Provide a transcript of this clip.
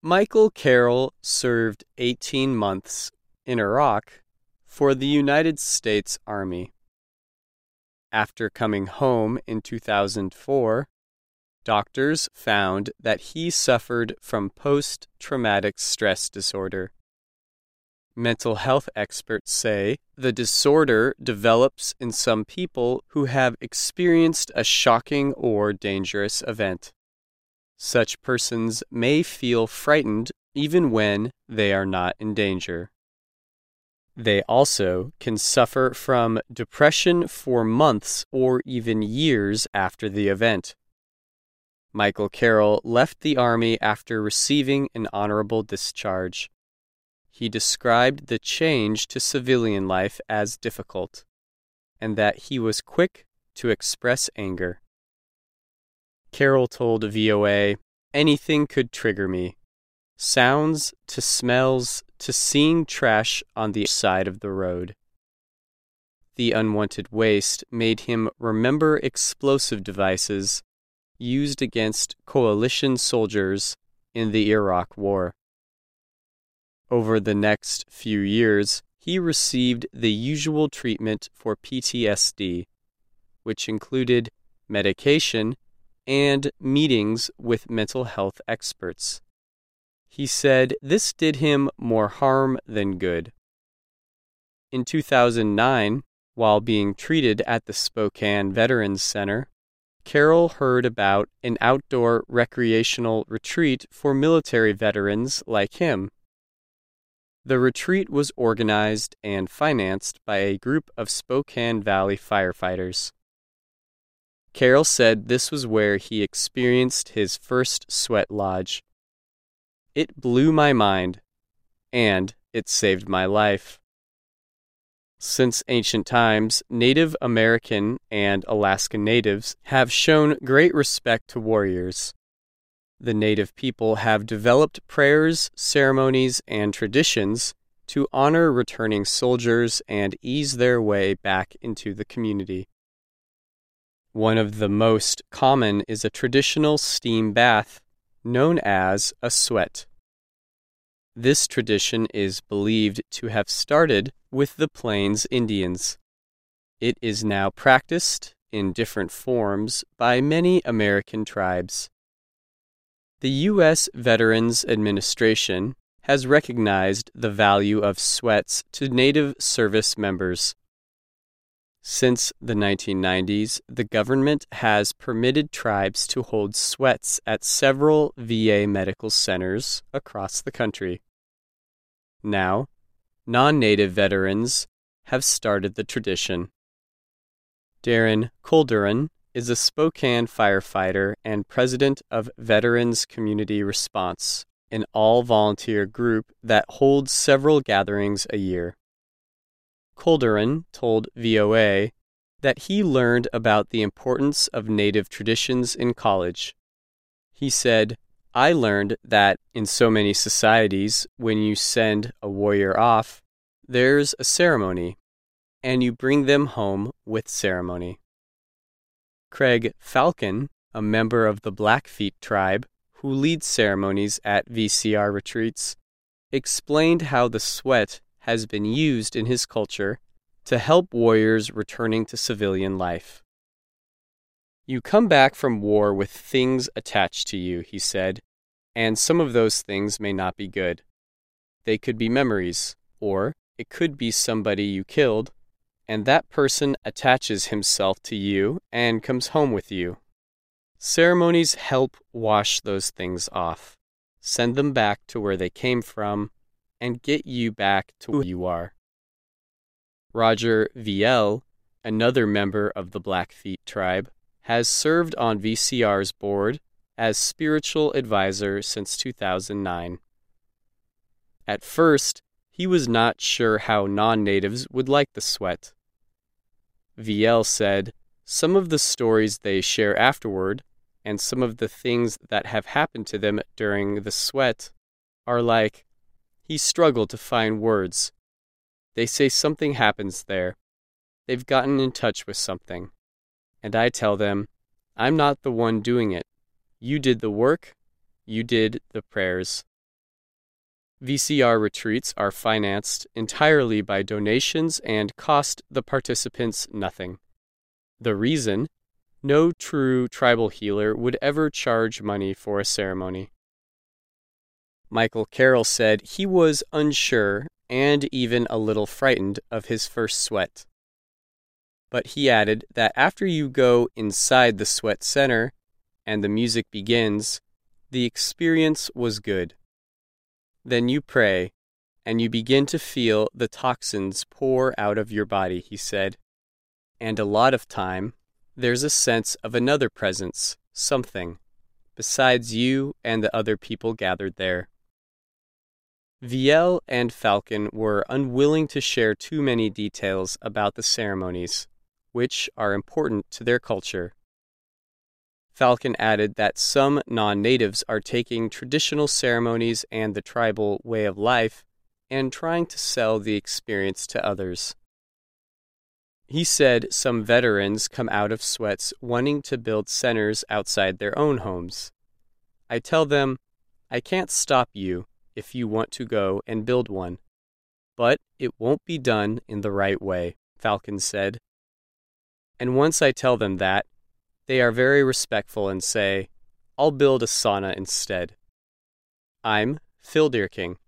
Michael Carroll served 18 months in Iraq for the United States Army. After coming home in 2004, doctors found that he suffered from post-traumatic stress disorder. Mental health experts say the disorder develops in some people who have experienced a shocking or dangerous event. Such persons may feel frightened even when they are not in danger. They also can suffer from depression for months or even years after the event. Michael Carroll left the Army after receiving an honorable discharge. He described the change to civilian life as difficult, and that he was quick to express anger. Carroll told VOA, "Anything could trigger me. Sounds to smells to seeing trash on the side of the road." The unwanted waste made him remember explosive devices used against coalition soldiers in the Iraq War. Over the next few years, he received the usual treatment for PTSD, which included medication and meetings with mental health experts. He said this did him more harm than good. In 2009, while being treated at the Spokane Veterans Center, Carroll heard about an outdoor recreational retreat for military veterans like him. The retreat was organized and financed by a group of Spokane Valley firefighters. Carroll said this was where he experienced his first sweat lodge. "It blew my mind, and it saved my life." Since ancient times, Native American and Alaskan natives have shown great respect to warriors. The native people have developed prayers, ceremonies, and traditions to honor returning soldiers and ease their way back into the community. One of the most common is a traditional steam bath known as a sweat. This tradition is believed to have started with the Plains Indians. It is now practiced in different forms by many American tribes. The U.S. Veterans Administration has recognized the value of sweats to Native service members. Since the 1990s, the government has permitted tribes to hold sweats at several VA medical centers across the country. Now, non-Native veterans have started the tradition. Darren Kolderan is a Spokane firefighter and president of Veterans Community Response, an all-volunteer group that holds several gatherings a year. Kolderan told VOA that he learned about the importance of Native traditions in college. He said, "I learned that in so many societies, when you send a warrior off, there's a ceremony, and you bring them home with ceremony." Craig Falcon, a member of the Blackfeet tribe who leads ceremonies at VCR retreats, explained how the sweat has been used in his culture to help warriors returning to civilian life. "You come back from war with things attached to you," he said, "and some of those things may not be good. They could be memories, or it could be somebody you killed, and that person attaches himself to you and comes home with you. Ceremonies help wash those things off, send them back to where they came from, and get you back to who you are." Roger Viel, another member of the Blackfeet tribe, has served on VCR's board as spiritual advisor since 2009. At first, he was not sure how non-natives would like the sweat. Viel said, "Some of the stories they share afterward, and some of the things that have happened to them during the sweat, are like, he struggled to find words. They say something happens there. They've gotten in touch with something. And I tell them, I'm not the one doing it. You did the work. You did the prayers. VCR retreats are financed entirely by donations and cost the participants nothing. The reason? No true tribal healer would ever charge money for a ceremony. Michael Carroll said he was unsure and even a little frightened of his first sweat. But he added that after you go inside the sweat center and the music begins, the experience was good. Then you pray, and you begin to feel the toxins pour out of your body, he said. And a lot of time, there's a sense of another presence, something, besides you and the other people gathered there. Viel and Falcon were unwilling to share too many details about the ceremonies, which are important to their culture. Falcon added that some non-natives are taking traditional ceremonies and the tribal way of life and trying to sell the experience to others. He said some veterans come out of sweats wanting to build centers outside their own homes. I tell them, I can't stop you if you want to go and build one, but it won't be done in the right way, Falcon said. And once I tell them that, they are very respectful and say, I'll build a sauna instead. I'm Phil Deerking.